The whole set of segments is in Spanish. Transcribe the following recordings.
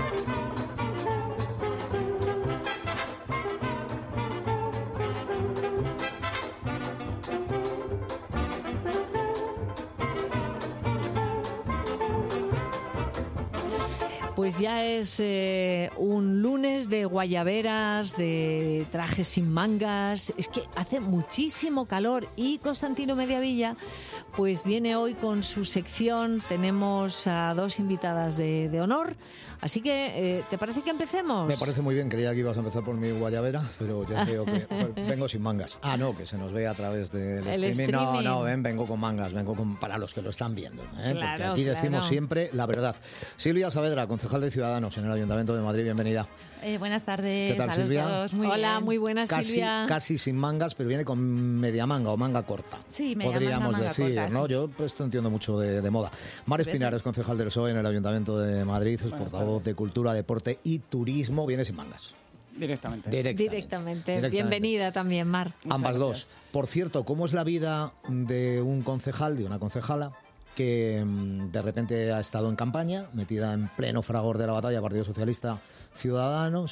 Pues ya es un lunes de guayaberas, de trajes sin mangas. Es que hace muchísimo calor y Constantino Mediavilla pues viene hoy con su sección. Tenemos a dos invitadas de honor. Así que, ¿te parece que empecemos? Me parece muy bien. Creía que ibas a empezar por mi guayabera, pero ya veo que vengo sin mangas. Ah, no, que se nos ve a través del streaming. No, vengo con mangas, para los que lo están viendo. Claro, porque aquí decimos siempre la verdad. Silvia Saavedra, concejal de Ciudadanos en el Ayuntamiento de Madrid, bienvenida. Buenas tardes. ¿Qué tal, Silvia? Todos. Hola, muy buenas, Silvia. Casi sin mangas, pero viene con media manga o manga corta. Sí, media podríamos manga decir, corta, ¿no? Sí. Yo esto entiendo mucho de moda. Mar Espinares, concejal del PSOE en el Ayuntamiento de Madrid, es portavoz de Cultura, Deporte y Turismo, viene sin mangas. Directamente. Bienvenida también, Mar. Ambas dos. Por cierto, ¿cómo es la vida de un concejal, de una concejala, que de repente ha estado en campaña, metida en pleno fragor de la batalla Partido Socialista Ciudadanos,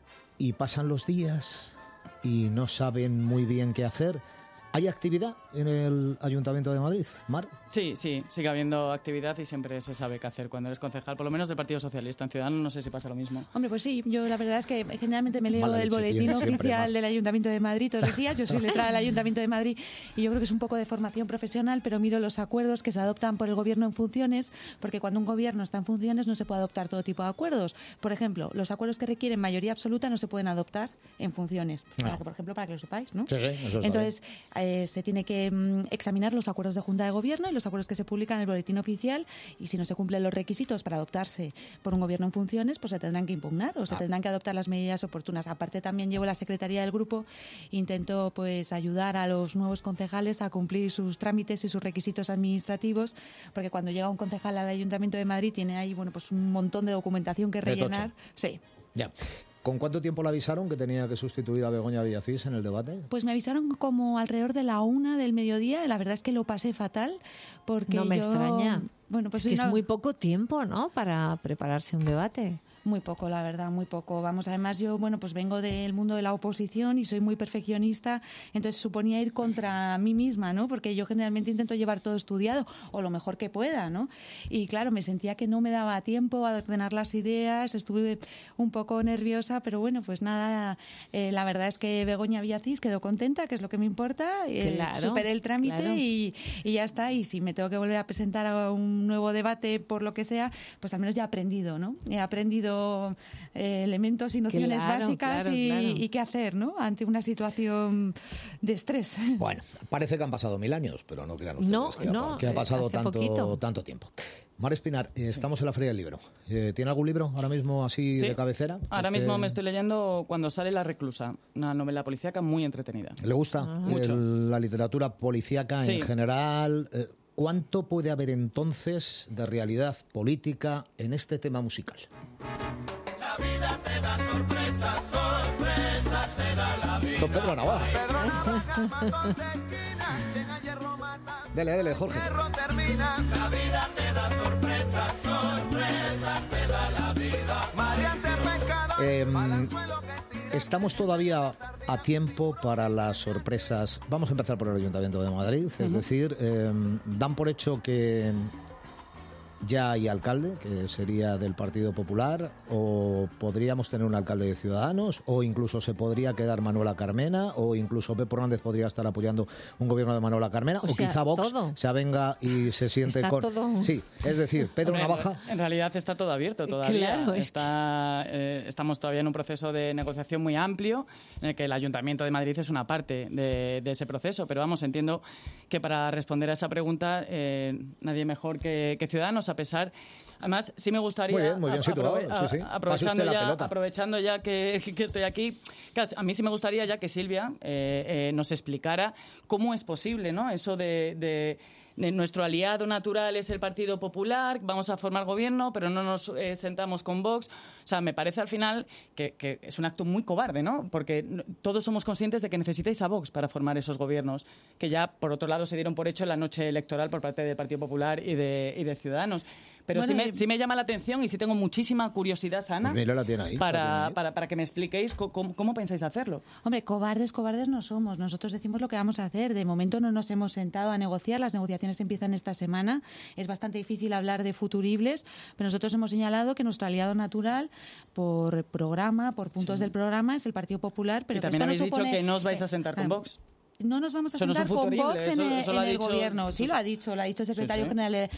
y pasan los días y no saben muy bien qué hacer? ¿Hay actividad en el Ayuntamiento de Madrid, Mar? Sí, sigue habiendo actividad y siempre se sabe qué hacer cuando eres concejal, por lo menos del Partido Socialista. En Ciudadanos no sé si pasa lo mismo. Hombre, pues sí, yo la verdad es que generalmente me leo el boletín oficial del Ayuntamiento de Madrid todos los días. Yo soy letrada del Ayuntamiento de Madrid y yo creo que es un poco de formación profesional, pero miro los acuerdos que se adoptan por el Gobierno en funciones, porque cuando un Gobierno está en funciones no se puede adoptar todo tipo de acuerdos. Por ejemplo, los acuerdos que requieren mayoría absoluta no se pueden adoptar en funciones. Por ejemplo, para que lo sepáis, ¿no? Sí, eso está Entonces, se tiene que examinar los acuerdos de Junta de Gobierno y los acuerdos que se publican en el boletín oficial, y si no se cumplen los requisitos para adoptarse por un Gobierno en funciones, pues se tendrán que impugnar o se tendrán que adoptar las medidas oportunas. Aparte, también llevo la secretaría del grupo, intento pues ayudar a los nuevos concejales a cumplir sus trámites y sus requisitos administrativos, porque cuando llega un concejal al Ayuntamiento de Madrid tiene ahí pues un montón de documentación que rellenar. Sí. Ya. ¿Con cuánto tiempo le avisaron que tenía que sustituir a Begoña Villacís en el debate? Pues me avisaron como alrededor de la 1 del mediodía. La verdad es que lo pasé fatal porque no me extraña. Bueno, pues es que es muy poco tiempo, ¿no?, para prepararse un debate. Muy poco, la verdad, muy poco. Vamos, además yo, pues vengo del mundo de la oposición y soy muy perfeccionista, entonces suponía ir contra mí misma, ¿no? Porque yo generalmente intento llevar todo estudiado o lo mejor que pueda, ¿no? Y claro, me sentía que no me daba tiempo a ordenar las ideas, estuve un poco nerviosa, pero bueno, pues nada, la verdad es que Begoña Villacís quedó contenta, que es lo que me importa, superé el trámite y ya está. Y si me tengo que volver a presentar a un nuevo debate por lo que sea, pues al menos ya he aprendido, ¿no? He aprendido elementos y nociones básicas y qué hacer, ¿no?, ante una situación de estrés. Bueno, parece que han pasado 1000 años, pero no crean ustedes que ha pasado tanto tiempo. Mar Espinar, estamos en la Feria del Libro. ¿Tiene algún libro ahora mismo así de cabecera? Ahora mismo me estoy leyendo Cuando sale la reclusa, una novela policíaca muy entretenida. ¿Le gusta la literatura policíaca en general? ¿Cuánto puede haber entonces de realidad política en este tema musical? La vida te da sorpresas, sorpresas te da la vida. Don Pedro Navaja. Dele, Jorge. La vida te da sorpresas, sorpresas te da la vida. Estamos todavía a tiempo para las sorpresas. Vamos a empezar por el Ayuntamiento de Madrid, es decir, dan por hecho que ya hay alcalde, que sería del Partido Popular, o podríamos tener un alcalde de Ciudadanos, o incluso se podría quedar Manuela Carmena, o incluso Pepe Hernández podría estar apoyando un gobierno de Manuela Carmena, o quizá Vox se avenga y se siente está con... Todo. Sí, es decir, Pedro Navaja... En realidad está todo abierto todavía. Claro, estamos todavía en un proceso de negociación muy amplio, en el que el Ayuntamiento de Madrid es una parte de ese proceso, pero vamos, entiendo que para responder a esa pregunta nadie mejor que Ciudadanos, a pesar... Además, sí me gustaría... Muy bien situado, sí. Aprovechando ya que estoy aquí, a mí sí me gustaría ya que Silvia nos explicara cómo es posible, ¿no?, eso de nuestro aliado natural es el Partido Popular, vamos a formar gobierno, pero no nos sentamos con Vox. O sea, me parece al final que es un acto muy cobarde, ¿no? Porque todos somos conscientes de que necesitáis a Vox para formar esos gobiernos, que ya, por otro lado, se dieron por hecho en la noche electoral por parte del Partido Popular y de Ciudadanos. Pero Bueno, sí me llama la atención y sí tengo muchísima curiosidad, Sana, Pues mira, la tiene ahí, para que me expliquéis cómo pensáis hacerlo. Hombre, cobardes no somos. Nosotros decimos lo que vamos a hacer. De momento no nos hemos sentado a negociar. Las negociaciones empiezan esta semana. Es bastante difícil hablar de futuribles, pero nosotros hemos señalado que nuestro aliado natural, por programa, por puntos del programa, es el Partido Popular. Pero y también habéis dicho que no os vais a sentar con Vox. No nos vamos a Eso no es sentar un con futurible, Vox en el dicho, gobierno. Sí, lo ha dicho el secretario general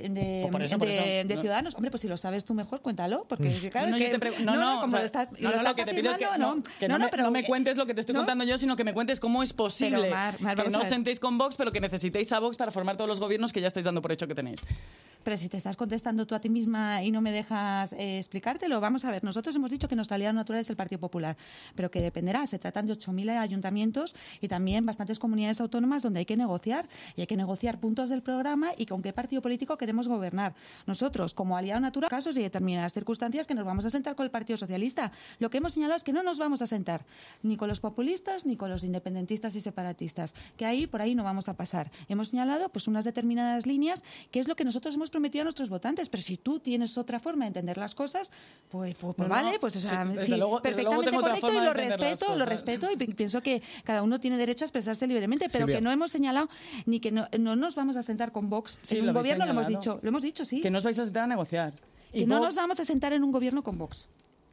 de Ciudadanos. Hombre, pues si lo sabes tú mejor, cuéntalo. Porque claro, lo que te pido es que no me cuentes lo que te estoy contando yo, sino que me cuentes cómo es posible que no os sentéis con Vox, pero que necesitéis a Vox para formar todos los gobiernos que ya estáis dando por hecho que tenéis. Pero si te estás contestando tú a ti misma y no me dejas explicártelo, vamos a ver. Nosotros hemos dicho que nuestro aliado natural es el Partido Popular, pero que dependerá. Se tratan de 8.000 ayuntamientos y también bastantes comunidades autónomas donde hay que negociar. Y hay que negociar puntos del programa y con qué partido político queremos gobernar. Nosotros, como aliado natural, casos y determinadas circunstancias que nos vamos a sentar con el Partido Socialista. Lo que hemos señalado es que no nos vamos a sentar ni con los populistas ni con los independentistas y separatistas. Que por ahí no vamos a pasar. Hemos señalado pues unas determinadas líneas que es lo que nosotros hemos prometido a nuestros votantes, pero si tú tienes otra forma de entender las cosas, pues vale, pues o sea, sí, perfectamente correcto y lo respeto y pienso que cada uno tiene derecho a expresarse libremente, pero Silvia, que no hemos señalado ni que no nos vamos a sentar con Vox en un gobierno, lo hemos dicho, sí. Que no os vais a sentar a negociar. Que no nos vamos a sentar en un gobierno con Vox.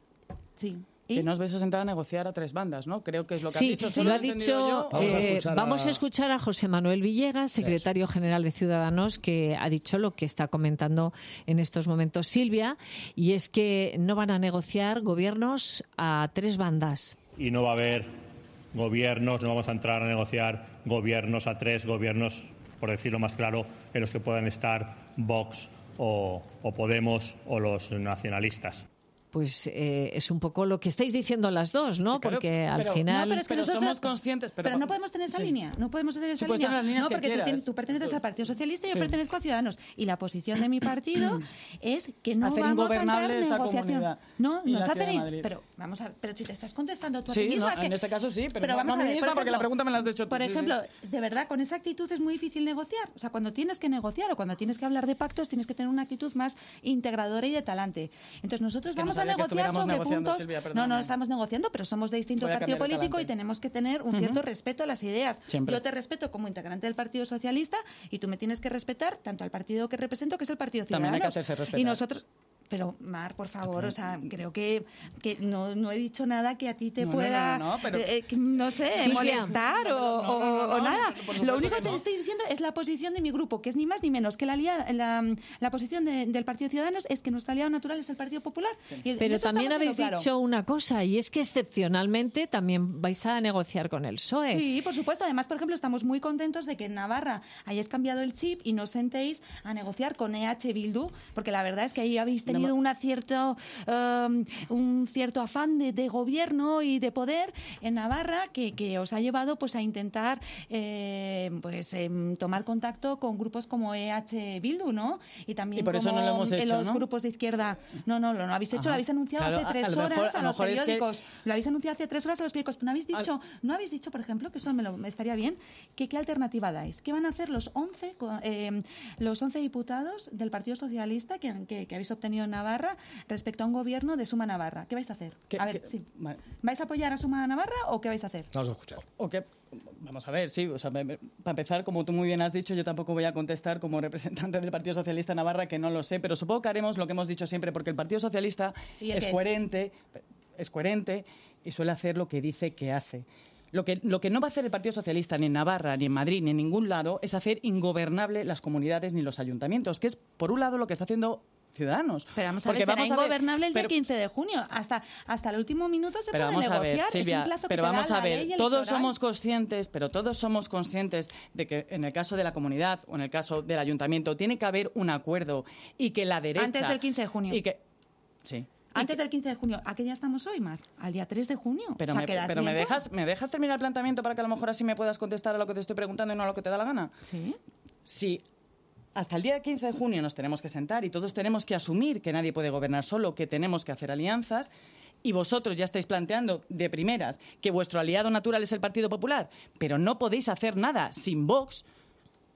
Sí. Que no os vais a sentar a negociar a tres bandas, ¿no? Creo que es lo que ha dicho. Sí, lo ha dicho. Vamos a escuchar a José Manuel Villegas, secretario general de Ciudadanos, que ha dicho lo que está comentando en estos momentos Silvia, y es que no van a negociar gobiernos a tres bandas. Y no va a haber gobiernos, no vamos a entrar a negociar gobiernos a tres, gobiernos, por decirlo más claro, en los que puedan estar Vox o Podemos o los nacionalistas. Pues es un poco lo que estáis diciendo las dos, ¿no? Sí, claro, porque al final... No, pero nosotros somos conscientes... Pero no podemos tener esa línea. No podemos tener esa línea. No, porque tú perteneces al Partido Socialista y yo pertenezco a Ciudadanos. Y la posición de mi partido es que no vamos a entrar en negociación. No se hace... Pero vamos a ver, pero si te estás contestando tú a ti misma... en este caso sí, pero vamos a ver, misma porque la pregunta me la has hecho tú. Por ejemplo, de verdad, con esa actitud es muy difícil negociar. O sea, cuando tienes que negociar o cuando tienes que hablar de pactos, tienes que tener una actitud más integradora y de talante. Entonces nosotros vamos a negociar sobre puntos. Silvia, no estamos negociando, pero somos de distinto partido político y tenemos que tener un cierto respeto a las ideas. Siempre. Yo te respeto como integrante del Partido Socialista y tú me tienes que respetar tanto al partido que represento, que es el Partido Ciudadanos. También hay que hacerse respetar. Y nosotros... Pero, Mar, por favor, o sea, creo que no he dicho nada que a ti te pueda, no sé, Silvia, molestar o nada. Lo único que te estoy diciendo es la posición de mi grupo, que es ni más ni menos que la posición del Partido Ciudadanos es que nuestro aliado natural es el Partido Popular. Sí. Pero también habéis dicho una cosa, y es que excepcionalmente también vais a negociar con el PSOE. Sí, por supuesto. Además, por ejemplo, estamos muy contentos de que en Navarra hayáis cambiado el chip y no os sentéis a negociar con EH Bildu, porque la verdad es que ahí habéis tenido un cierto afán de gobierno y de poder en Navarra que os ha llevado pues a intentar tomar contacto con grupos como EH Bildu, ¿no? Y también por eso como no lo hemos hecho, los grupos de izquierda. No lo habéis hecho, lo habéis anunciado hace 3 horas a los periódicos. Lo habéis anunciado hace 3 horas a los periódicos. Pero no habéis dicho, por ejemplo, que eso me estaría bien, que qué alternativa dais. ¿Qué van a hacer los 11 diputados del Partido Socialista que habéis obtenido en Navarra respecto a un gobierno de Suma Navarra? ¿Qué vais a hacer? Vale. ¿Vais a apoyar a Suma Navarra o qué vais a hacer? Vamos a escuchar. Vamos a ver, sí. O sea, para empezar, como tú muy bien has dicho, yo tampoco voy a contestar como representante del Partido Socialista Navarra, que no lo sé, pero supongo que haremos lo que hemos dicho siempre, porque el Partido Socialista es coherente y suele hacer lo que dice que hace. Lo que no va a hacer el Partido Socialista ni en Navarra, ni en Madrid, ni en ningún lado, es hacer ingobernable las comunidades ni los ayuntamientos, que es, por un lado, lo que está haciendo Ciudadanos. Pero vamos a ver, será ingobernable el día 15 de junio. Hasta el último minuto se puede negociar. Ver, Silvia, es un plazo pero que vamos te da a ver, la ley todos somos conscientes de que en el caso de la comunidad o en el caso del ayuntamiento tiene que haber un acuerdo y que la derecha... Antes del 15 de junio. Sí. Antes del 15 de junio. ¿A qué día estamos hoy, Mar? Al día 3 de junio. Pero ¿me dejas terminar el planteamiento para que a lo mejor así me puedas contestar a lo que te estoy preguntando y no a lo que te da la gana? Sí. Sí. Hasta el día 15 de junio nos tenemos que sentar y todos tenemos que asumir que nadie puede gobernar solo, que tenemos que hacer alianzas, y vosotros ya estáis planteando de primeras que vuestro aliado natural es el Partido Popular, pero no podéis hacer nada sin Vox.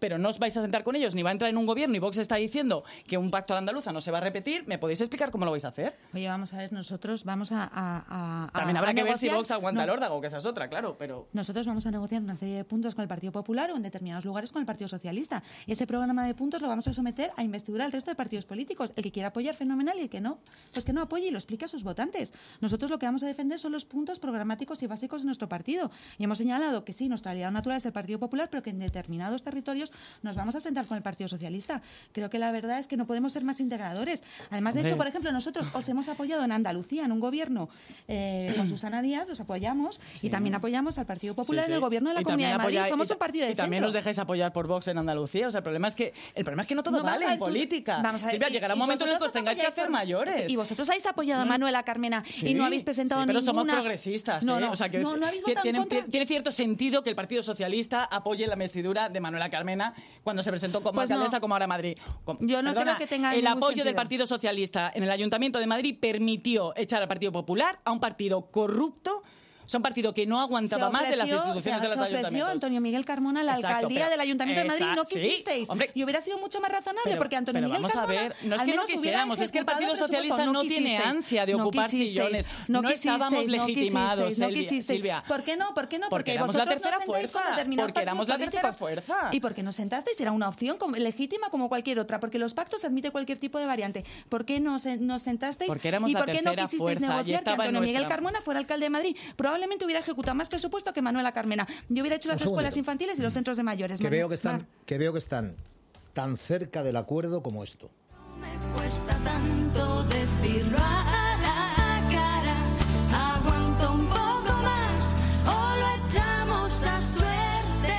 pero no os vais a sentar con ellos, ni va a entrar en un gobierno, y Vox está diciendo que un pacto a la andaluza no se va a repetir, ¿me podéis explicar cómo lo vais a hacer? Oye, vamos a ver, nosotros vamos También habrá que ver si negociar. Vox aguanta el órdago, que esa es otra, claro, pero... Nosotros vamos a negociar una serie de puntos con el Partido Popular o en determinados lugares con el Partido Socialista. Ese programa de puntos lo vamos a someter a investidura al resto de partidos políticos. El que quiera apoyar, fenomenal, y el que no, pues que no apoye y lo explique a sus votantes. Nosotros lo que vamos a defender son los puntos programáticos y básicos de nuestro partido. Y hemos señalado que sí, nuestra aliado natural es el Partido Popular, pero que en determinados territorios nos vamos a sentar con el Partido Socialista. Creo que la verdad es que no podemos ser más integradores. Además, de hecho, por ejemplo, nosotros os hemos apoyado en Andalucía, en un gobierno con Susana Díaz, os apoyamos, y también apoyamos al Partido Popular en el gobierno de la Comunidad de Madrid. Somos un partido de Y también centro. os dejáis apoyar por Vox en Andalucía. O sea, el problema es que no todo No, vale en política. Silvia, llegará un momento en el que os tengáis que hacer mayores. Y vosotros habéis apoyado a Manuela Carmena y no habéis presentado pero ninguna... somos progresistas. No, O sea, que no habéis votado en contra. tiene cierto sentido que el Partido Socialista apoye la investidura de Manuela Carmena cuando se presentó como alcaldesa, como ahora Madrid. Yo no creo que tenga el ningún apoyo sentido. del Partido Socialista en el Ayuntamiento de Madrid permitió echar al Partido Popular, a un partido corrupto. O sea, un partido que no aguantaba más de las instituciones de los Se ofreció ayuntamientos. Antonio Miguel Carmona la Exacto, alcaldía pero- del Ayuntamiento de Madrid. No sí, quisisteis. hombre. Y hubiera sido mucho más razonable, Pero- porque Antonio pero Miguel vamos a Carmona... ver, no es al que no menos hubiera quisiéramos, es que el Partido ejecutado el Socialista presupuesto. no tiene quisisteis. ansia de ocupar sillones. No estábamos legitimados, no quisisteis. Silvia. ¿Por qué no? Porque éramos la vosotros tercera no sentáis con fuerza. determinados Porque éramos la partidos tercera políticos. fuerza. Y porque nos sentasteis, era una opción legítima como cualquier otra, porque los pactos admiten cualquier tipo de variante. ¿Por qué nos sentasteis? Porque éramos ¿Y la por qué no tercera quisisteis fuerza y negociar que estaba en Antonio Miguel nuestra- Carmona fuera alcalde de Madrid? Probablemente hubiera ejecutado más presupuesto que Manuela Carmena. Yo hubiera hecho las Un escuelas segundito. infantiles y los centros de mayores. Que veo Mar. que están tan cerca del acuerdo como esto. Me cuesta tanto decirlo a la cara. Aguanto un poco más o lo echamos a suerte.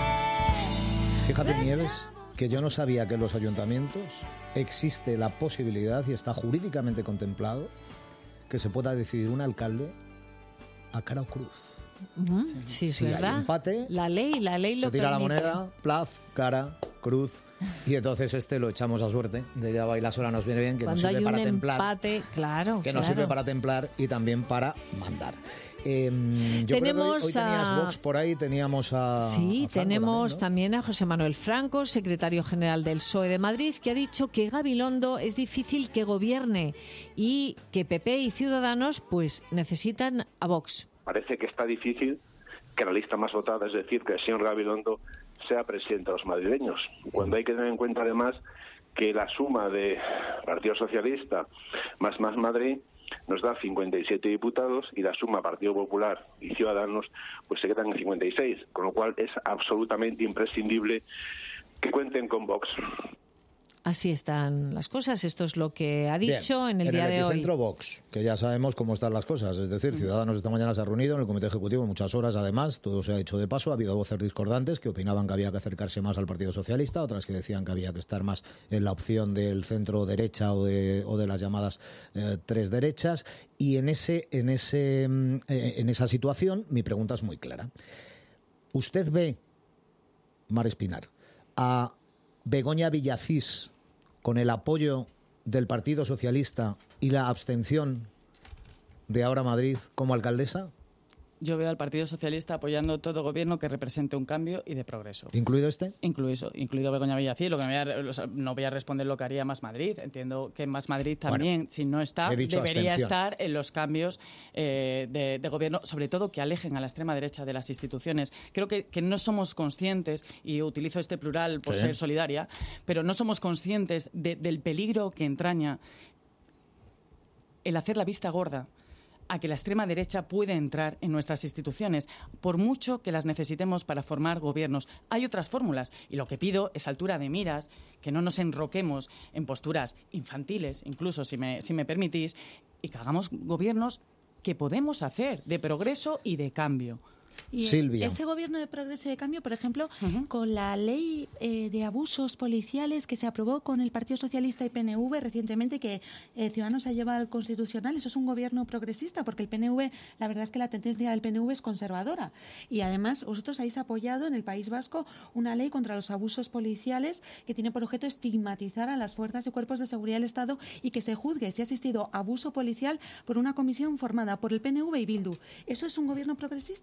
Fíjate, Nieves, que yo no sabía que en los ayuntamientos existe la posibilidad, y está jurídicamente contemplado, que se pueda decidir un alcalde a cara o cruz. Sí, es Si hay verdad. empate, La ley lo se tira la permite. moneda, plaz, cara, cruz, y entonces lo echamos a suerte. De ya baila sola nos viene bien, que nos Cuando hay sirve un para templar. empate, claro. Que nos claro. sirve para templar y también para mandar. Yo creo que Tenemos hoy tenías a- Vox por ahí, teníamos a... Sí, a Franco tenemos también, también a José Manuel Franco, secretario general del PSOE de Madrid, que ha dicho que Gabilondo es difícil que gobierne y que PP y Ciudadanos pues necesitan a Vox. Parece que está difícil que la lista más votada, es decir, que el señor Gabilondo sea presidente de los madrileños, cuando hay que tener en cuenta además que la suma de Partido Socialista más Madrid nos da 57 diputados y la suma Partido Popular y Ciudadanos pues se quedan en 56, con lo cual es absolutamente imprescindible que cuenten con Vox. Así están las cosas. Esto es lo que ha Bien, dicho en el día de hoy. epicentro Vox, que ya sabemos cómo están las cosas. Es decir, Ciudadanos esta mañana se ha reunido en el Comité Ejecutivo muchas horas, además, todo se ha dicho de paso. Ha habido voces discordantes que opinaban que había que acercarse más al Partido Socialista, otras que decían que había que estar más en la opción del centro-derecha o de las llamadas tres derechas. Y en esa situación, mi pregunta es muy clara. ¿Usted ve, Mar Espinar, a Begoña Villacís con el apoyo del Partido Socialista y la abstención de Ahora Madrid como alcaldesa? Yo veo al Partido Socialista apoyando todo gobierno que represente un cambio y de progreso. ¿Incluido este? Incluido Begoña Villacís. No voy a responder lo que haría Más Madrid. Entiendo que Más Madrid también, Bueno, si no está, he dicho debería abstención. estar en los cambios de gobierno, sobre todo que alejen a la extrema derecha de las instituciones. Creo que no somos conscientes, y utilizo este plural por Sí. ser solidaria, pero no somos conscientes del peligro que entraña el hacer la vista gorda a que la extrema derecha puede entrar en nuestras instituciones, por mucho que las necesitemos para formar gobiernos. Hay otras fórmulas y lo que pido es altura de miras, que no nos enroquemos en posturas infantiles, incluso si me permitís, y que hagamos gobiernos que podemos hacer de progreso y de cambio. Y Silvia. ese gobierno de progreso y de cambio, por ejemplo, con la ley de abusos policiales que se aprobó con el Partido Socialista y PNV recientemente, que Ciudadanos ha llevado al Constitucional, eso es un gobierno progresista, porque el PNV, la verdad es que la tendencia del PNV es conservadora. Y además, vosotros habéis apoyado en el País Vasco una ley contra los abusos policiales que tiene por objeto estigmatizar a las fuerzas y cuerpos de seguridad del Estado y que se juzgue si ha existido abuso policial por una comisión formada por el PNV y Bildu. ¿Eso es un gobierno progresista? ¿Eso es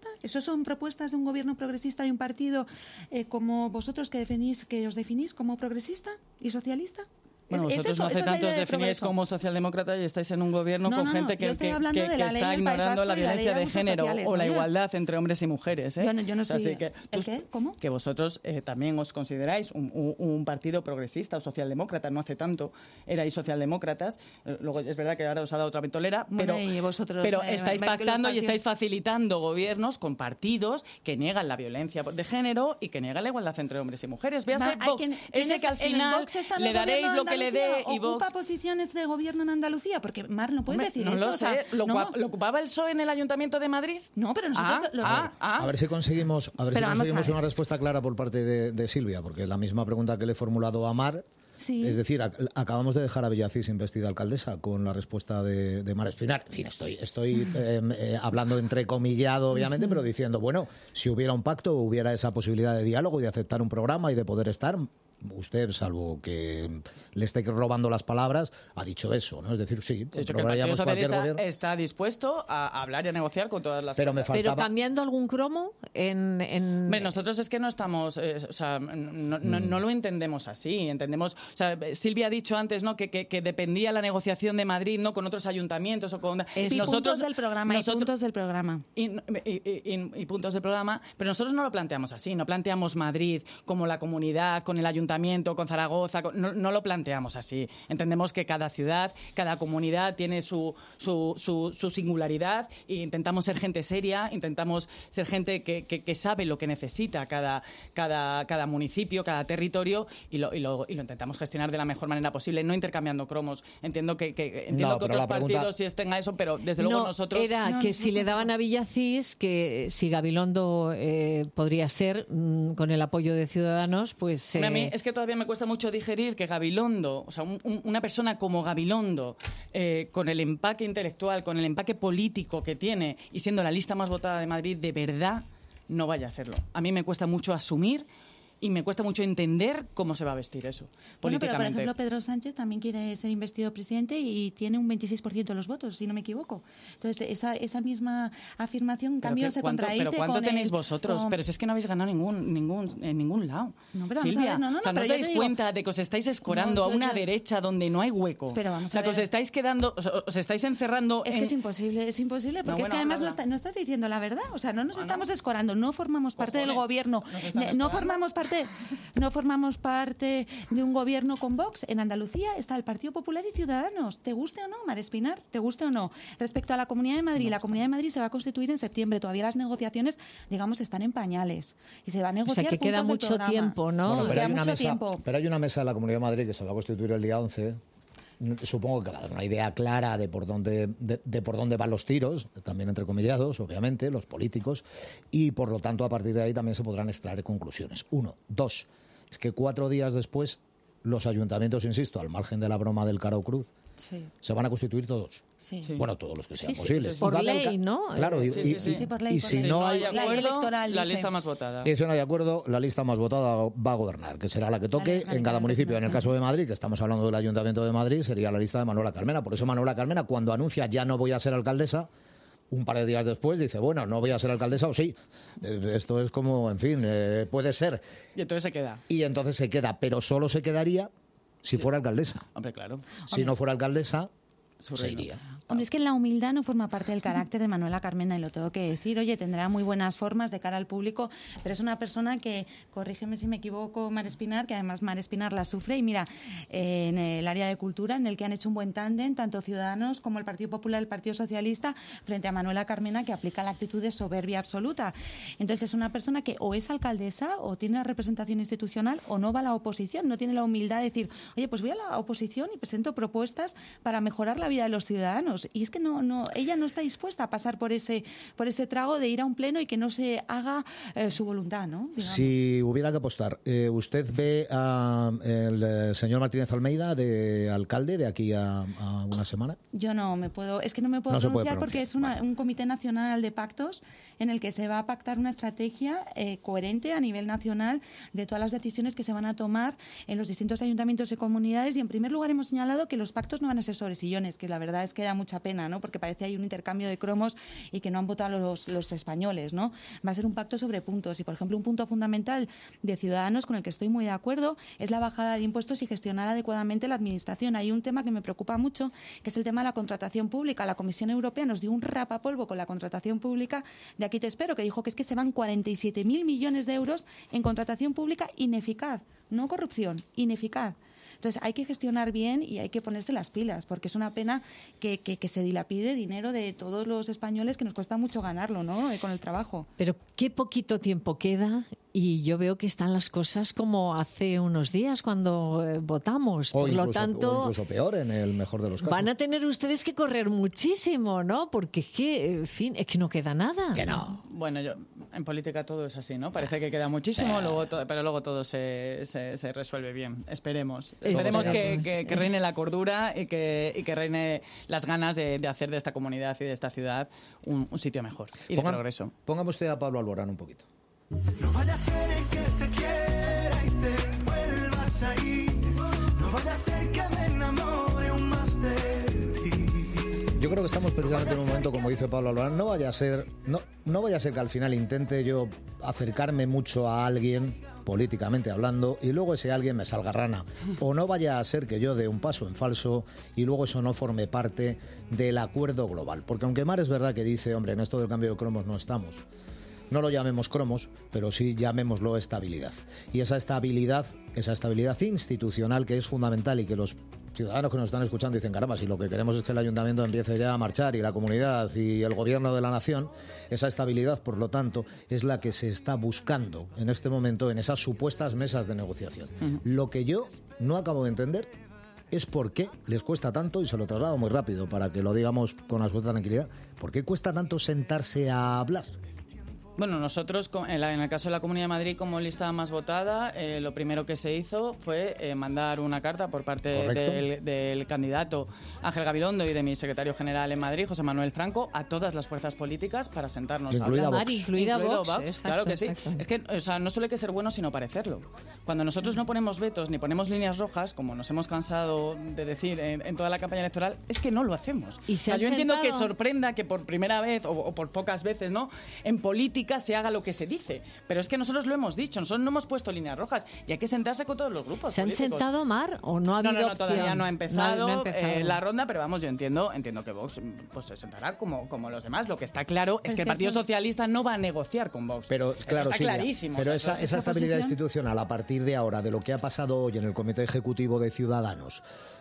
son propuestas de un gobierno progresista y un partido como vosotros que os definís como progresista y socialista. Bueno, vosotros no hace tanto os definíais como socialdemócrata y estáis en un gobierno con gente que está ignorando la violencia de género o la igualdad entre hombres y mujeres. Yo no soy... ¿El qué? ¿Cómo? Que vosotros también os consideráis un partido progresista o socialdemócrata. No hace tanto erais socialdemócratas. Luego es verdad que ahora os ha dado otra ventolera, pero estáis pactando y estáis facilitando gobiernos con partidos que niegan la violencia de género y que niegan la igualdad entre hombres y mujeres. Véase Vox, ese que al final le daréis lo que le dé y Vox... ¿Ocupa posiciones de gobierno en Andalucía? Porque, Mar, no puedes decir eso. No lo sé. ¿Lo ocupaba el PSOE en el Ayuntamiento de Madrid? No, pero nosotros... A ver si conseguimos una respuesta clara por parte de Silvia, porque la misma pregunta que le he formulado a Mar... Sí. Es decir, acabamos de dejar a Villacís investida alcaldesa con la respuesta de Mar Espinar. En fin, estoy hablando entrecomillado, obviamente, pero diciendo, bueno, si hubiera un pacto, hubiera esa posibilidad de diálogo y de aceptar un programa y de poder estar... Usted, salvo que le esté robando las palabras, ha dicho eso, ¿no? Es decir, sí, que el Partido Socialista está dispuesto a hablar y a negociar con todas las... Pero cambiando algún cromo Nosotros es que no estamos... no lo entendemos así. Entendemos... Silvia ha dicho antes, ¿no?, que dependía la negociación de Madrid, ¿no?, con otros ayuntamientos o con... puntos del programa, puntos del programa. Y puntos del programa, pero nosotros no lo planteamos así. No planteamos Madrid como la comunidad, con el ayuntamiento, con Zaragoza, no lo planteamos así. Entendemos que cada ciudad, cada comunidad tiene su singularidad e intentamos ser gente seria, intentamos ser gente que sabe lo que necesita cada municipio, cada territorio y lo intentamos gestionar de la mejor manera posible, no intercambiando cromos. Entiendo que otros partidos sí estén a eso, pero desde luego nosotros... Era que si le daban a Villacís, que si Gabilondo podría ser, con el apoyo de Ciudadanos, pues... A mí es que todavía me cuesta mucho digerir que Gabilondo, o sea, una persona como Gabilondo, con el empaque intelectual, con el empaque político que tiene y siendo la lista más votada de Madrid, de verdad no vaya a serlo. A mí me cuesta mucho asumir y me cuesta mucho entender cómo se va a vestir eso políticamente. Pero, por ejemplo, Pedro Sánchez también quiere ser investido presidente y tiene un 26% de los votos, si no me equivoco. Entonces, esa misma afirmación, en cambio, se contradice. ¿Pero cuánto tenéis vosotros? Pero si es que no habéis ganado en ningún lado. No, pero Silvia, no, o sea, ¿no os dais cuenta de que os estáis escorando a una derecha donde no hay hueco? Pero vamos o sea, a ver. Que os estáis quedando, os estáis encerrando Es que es imposible, porque es que además no estás diciendo la verdad. O sea, no nos estamos escorando, no formamos parte del gobierno, no formamos parte de un gobierno con Vox. En Andalucía está el Partido Popular y Ciudadanos. ¿Te guste o no, Mar Espinar? ¿Te guste o no? Respecto a la Comunidad de Madrid, la Comunidad de Madrid se va a constituir en septiembre. Todavía las negociaciones, digamos, están en pañales. Y se va a negociar. O sea, que queda mucho tiempo, ¿no? Bueno, Sí, pero hay una mesa de la Comunidad de Madrid que se va a constituir el día 11. Supongo que va a dar una idea clara de por dónde van los tiros, también entrecomillados, obviamente, los políticos, y por lo tanto a partir de ahí también se podrán extraer conclusiones. 1. 2. Es que 4 días después los ayuntamientos, insisto, al margen de la broma del Caro Cruz, se van a constituir todos. Sí. Bueno, todos los que sean posibles. Por ley, ¿no? Claro, por ley. Y si no hay acuerdo, electoral, la lista más votada. Y si no hay acuerdo, la lista más votada va a gobernar, que será la que toque en cada municipio. En el caso de Madrid, que estamos hablando del Ayuntamiento de Madrid, sería la lista de Manuela Carmena. Por eso Manuela Carmena, cuando anuncia ya no voy a ser alcaldesa, un par de días después dice, bueno, no voy a ser alcaldesa o sí. Esto es como, en fin, puede ser. Y entonces se queda. Pero solo se quedaría si fuera alcaldesa. Hombre, claro. Si no fuera alcaldesa, se iría. Hombre, es que la humildad no forma parte del carácter de Manuela Carmena, y lo tengo que decir. Oye, tendrá muy buenas formas de cara al público, pero es una persona que, corrígeme si me equivoco, Mar Espinar, que además Mar Espinar la sufre, y mira, en el área de cultura, en el que han hecho un buen tándem, tanto Ciudadanos como el Partido Popular y el Partido Socialista, frente a Manuela Carmena, que aplica la actitud de soberbia absoluta. Entonces es una persona que o es alcaldesa, o tiene una representación institucional, o no va a la oposición, no tiene la humildad de decir, oye, pues voy a la oposición y presento propuestas para mejorar la vida de los ciudadanos. Y es que ella no está dispuesta a pasar por ese trago de ir a un pleno y que no se haga su voluntad, ¿no? Digamos. Si hubiera que apostar, ¿usted ve al señor Martínez Almeida de alcalde de aquí a una semana? Yo no me puedo pronunciar porque es un comité nacional de pactos en el que se va a pactar una estrategia coherente a nivel nacional de todas las decisiones que se van a tomar en los distintos ayuntamientos y comunidades. Y en primer lugar hemos señalado que los pactos no van a ser sobre sillones, que la verdad es que da mucha pena, ¿no? Porque parece hay un intercambio de cromos y que no han votado los españoles, ¿no? Va a ser un pacto sobre puntos y, por ejemplo, un punto fundamental de Ciudadanos con el que estoy muy de acuerdo es la bajada de impuestos y gestionar adecuadamente la administración. Hay un tema que me preocupa mucho, que es el tema de la contratación pública. La Comisión Europea nos dio un rapapolvo con la contratación pública de Aquí te espero, que dijo que es que se van 47.000 millones de euros en contratación pública ineficaz, no corrupción, ineficaz. Entonces hay que gestionar bien y hay que ponerse las pilas, porque es una pena que se dilapide dinero de todos los españoles, que nos cuesta mucho ganarlo, ¿no? Con el trabajo. Pero qué poquito tiempo queda y yo veo que están las cosas como hace unos días cuando votamos. O Por lo incluso, tanto, o incluso peor en el mejor de los casos. van a tener ustedes que correr muchísimo, ¿no? Porque es que, en fin, es que no queda nada. Que no. Bueno, en política todo es así, ¿no? Parece que queda muchísimo, pero luego todo se resuelve bien. Esperemos. Esperemos que reine la cordura y que reine las ganas de hacer de esta comunidad y de esta ciudad un sitio mejor y de progreso. Póngame usted a Pablo Alborán un poquito. No vaya a ser que te quiera y te vuelvas a ir. No vaya a ser que me enamore aún más de ti. Yo creo que estamos precisamente en un momento, como dice Pablo Alborán, no vaya a ser que al final intente yo acercarme mucho a alguien, políticamente hablando, y luego ese alguien me salga rana. O no vaya a ser que yo dé un paso en falso y luego eso no forme parte del acuerdo global. Porque aunque Mar es verdad que dice, hombre, en esto del cambio de cromos no estamos. No lo llamemos cromos, pero sí llamémoslo estabilidad. Y esa estabilidad institucional que es fundamental y que los ciudadanos que nos están escuchando dicen, caramba, si lo que queremos es que el ayuntamiento empiece ya a marchar y la comunidad y el gobierno de la nación, esa estabilidad, por lo tanto, es la que se está buscando en este momento en esas supuestas mesas de negociación. Lo que yo no acabo de entender es por qué les cuesta tanto, y se lo traslado muy rápido para que lo digamos con absoluta tranquilidad, ¿por qué cuesta tanto sentarse a hablar? Bueno, nosotros, en el caso de la Comunidad de Madrid, como lista más votada, lo primero que se hizo fue mandar una carta por parte del candidato Ángel Gabilondo y de mi secretario general en Madrid, José Manuel Franco, a todas las fuerzas políticas para sentarnos a hablar. Incluida Vox. Exacto, claro que sí. Exacto. Es que no suele que ser bueno sino parecerlo. Cuando nosotros no ponemos vetos ni ponemos líneas rojas, como nos hemos cansado de decir en toda la campaña electoral, es que no lo hacemos. ¿Y yo entiendo que sorprenda que por primera vez o por pocas veces, ¿no?, en política se haga lo que se dice, pero es que nosotros lo hemos dicho, nosotros no hemos puesto líneas rojas y hay que sentarse con todos los grupos ¿Se políticos. han sentado, Mar, o no ha habido No, opción? todavía no ha empezado, No ha empezado. La ronda, pero vamos, yo entiendo que Vox pues se sentará como los demás. Lo que está claro es que el Partido Socialista no va a negociar con Vox. Pero claro, está clarísimo. Pero o sea, esa estabilidad institucional a partir de ahora, de lo que ha pasado hoy en el Comité Ejecutivo de Ciudadanos,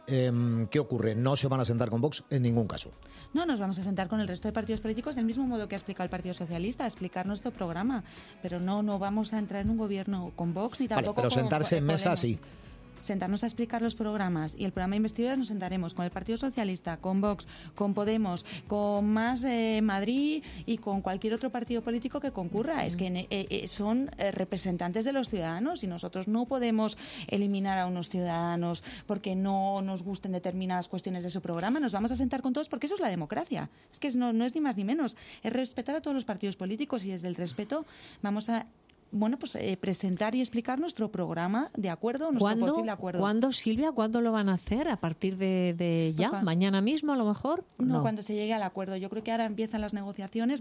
¿qué ocurre? No se van a sentar con Vox en ningún caso. No, nos vamos a sentar con el resto de partidos políticos del mismo modo que ha explicado el Partido Socialista, a explicar nuestro programa. Pero no vamos a entrar en un gobierno con Vox ni tampoco pero sentarse en mesa Podemos. sí. Sentarnos a explicar los programas y el programa de investidura nos sentaremos con el Partido Socialista, con Vox, con Podemos, con Más Madrid y con cualquier otro partido político que concurra. Es que son representantes de los ciudadanos y nosotros no podemos eliminar a unos ciudadanos porque no nos gusten determinadas cuestiones de su programa. Nos vamos a sentar con todos porque eso es la democracia. Es que no es ni más ni menos. Es respetar a todos los partidos políticos y desde el respeto vamos a presentar y explicar nuestro programa de acuerdo, nuestro posible acuerdo. ¿Cuándo, Silvia? ¿Cuándo lo van a hacer? ¿A partir de ya? ¿Mañana mismo, a lo mejor? No, cuando se llegue al acuerdo. Yo creo que ahora empiezan las negociaciones.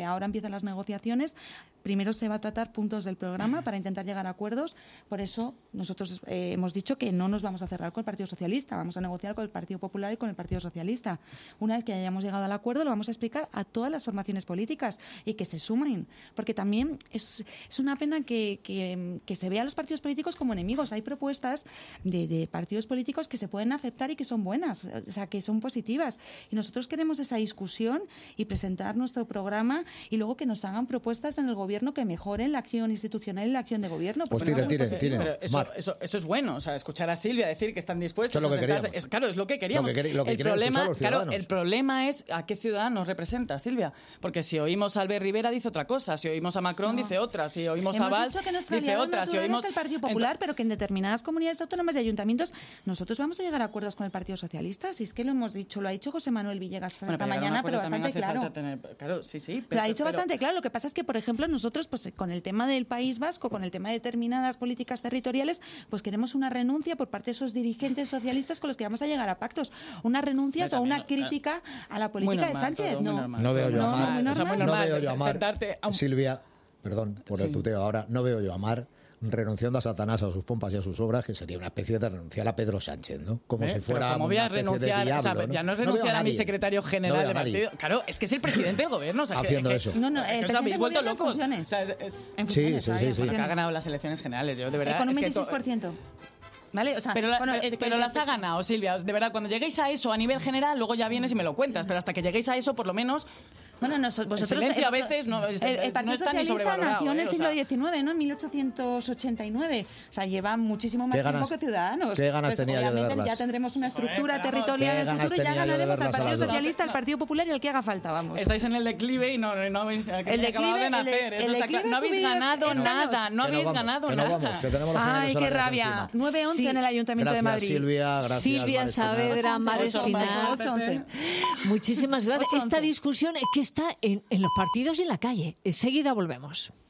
Primero se va a tratar puntos del programa para intentar llegar a acuerdos. Por eso nosotros hemos dicho que no nos vamos a cerrar con el Partido Socialista. Vamos a negociar con el Partido Popular y con el Partido Socialista. Una vez que hayamos llegado al acuerdo, lo vamos a explicar a todas las formaciones políticas y que se sumen. Porque también es una pena que se vea a los partidos políticos como enemigos. Hay propuestas de partidos políticos que se pueden aceptar y que son buenas, o sea, que son positivas. Y nosotros queremos esa discusión y presentar nuestro programa y luego que nos hagan propuestas en el gobierno que mejoren la acción institucional y la acción de gobierno. Pues tire. Pero eso es bueno, o sea, escuchar a Silvia decir que están dispuestos a sentarse. Claro, es lo que queríamos. El problema es a qué ciudadanos representa, Silvia. Porque si oímos a Albert Rivera dice otra cosa, si oímos a Macron dice otra, si oímos oímos a Hemos Valls, dicho que nuestro dice aliado otras. Si natural oímos, es el Partido Popular, pero que en determinadas comunidades autónomas y ayuntamientos nosotros vamos a llegar a acuerdos con el Partido Socialista. Si es que lo hemos dicho, lo ha dicho José Manuel Villegas esta Bueno, pero llegar a un mañana, pero acuerdo también bastante hace claro. falta claro, sí. Lo ha dicho bastante claro. Lo que pasa es que, por ejemplo, nosotros, pues con el tema del País Vasco, con el tema de determinadas políticas territoriales, pues queremos una renuncia por parte de esos dirigentes socialistas con los que vamos a llegar a pactos. Una renuncia o una crítica a la política de Sánchez. No veo yo a Mar, no veo yo a Mar, sentarte a un- Silvia, perdón por el tuteo ahora, no veo yo a Mar renunciando a Satanás, a sus pompas y a sus obras, que sería una especie de renunciar a Pedro Sánchez, ¿no? Como si fuera Pero ¿cómo voy a una especie de renunciar? diablo, O sea, ¿no? ya no es No veo renunciar a mi nadie. secretario No general veo de a nadie. partido. Claro, es que es el presidente del gobierno. O sea, Haciendo eso. No, el os presidente habéis del vuelto gobierno en locos. funciones. O sea, En Sí, funciones, sí, todavía, sí, sí. Bueno, que ha funciones. ganado las elecciones generales. Yo, de verdad, Con un es que 26%. ¿Vale? O sea, Pero, pero las ha ganado, Silvia. De verdad, cuando lleguéis a eso a nivel general, luego ya vienes y me lo cuentas. Pero hasta que lleguéis a eso, por lo menos... Bueno, vosotros, el silencio a veces no el está Partido ni Socialista sobrevalorado. nació en el O siglo sea, XIX, ¿no? En 1889. O sea, lleva muchísimo más ¿Qué tiempo ganas- que Ciudadanos. qué ganas tenía yo de obviamente verlas? ya tendremos una estructura Joder, territorial ¿qué en el ganas futuro y ya tenía yo de ganaremos al verlas a Partido las dos? Socialista, al Partido Popular y al que haga falta, vamos. estáis en el declive y no habéis acabado de nacer. Eso el está declive claro. No habéis subido ganado escaños. nada. No Que habéis vamos, ganado que no nada. vamos, que tenemos las Ay, señales qué horarias rabia. encima. 9-11 Sí. en el Ayuntamiento de Gracias, Madrid. Silvia, gracias, Silvia Mar Espinal. Saavedra, Mar 8-11. Espinal. 8-11. Muchísimas gracias. 8-11. Esta discusión que está en los partidos y en la calle. Enseguida volvemos.